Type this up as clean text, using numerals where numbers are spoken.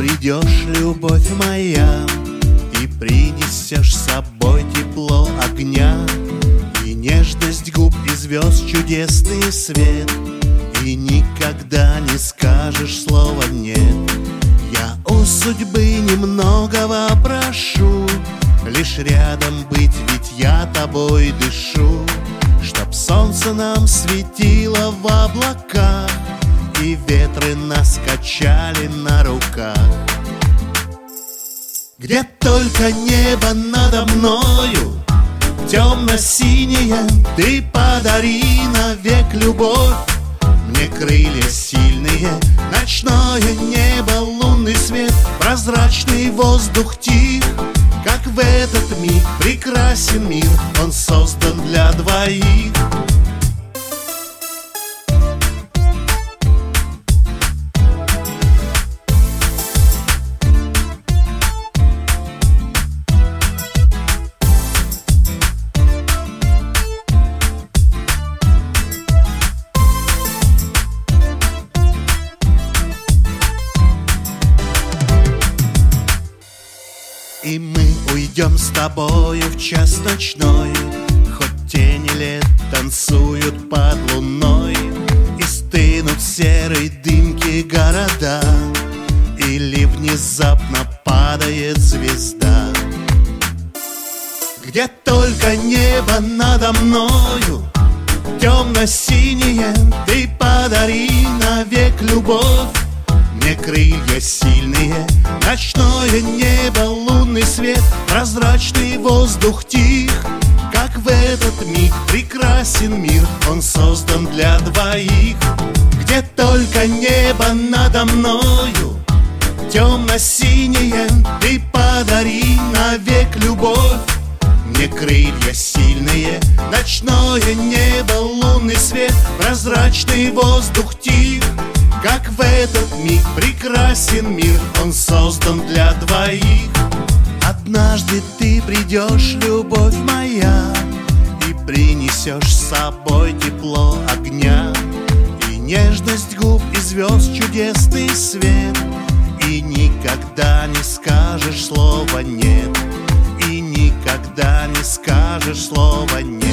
придешь, любовь моя, и принесешь с собой тепло огня, и нежность губ, и звезд чудесный свет, и никогда не скажешь слова «нет». Я у судьбы немногого прошу, лишь рядом быть, ведь я тобой дышу, чтоб солнце нам светило в облаках, и ветры нас качали на руках. Где только небо надо мною темно-синее, ты подари навек любовь. Мне крылья сильные, ночное небо, лунный свет, прозрачный воздух тих. Как в этот миг прекрасен мир, он создан для двоих. И мы уйдем с тобою в час ночной, хоть тени лет танцуют под луной, и стынут в серой дымке города, или внезапно падает звезда. Где только небо надо мною темно-синее, ты подари навек любовь. Мне крылья сильные, ночное небо, лунный свет, прозрачный воздух тих. Как в этот миг прекрасен мир, он создан для двоих. Где только небо надо мною темно-синее, ты подари навек любовь. Мне крылья сильные, ночное небо, лунный свет, прозрачный воздух тих. Как в этот миг прекрасен мир, он создан для двоих. Однажды ты придешь, любовь моя, и принесешь с собой тепло огня, и нежность губ, и звезд чудесный свет, и никогда не скажешь слова «нет», и никогда не скажешь слова «нет».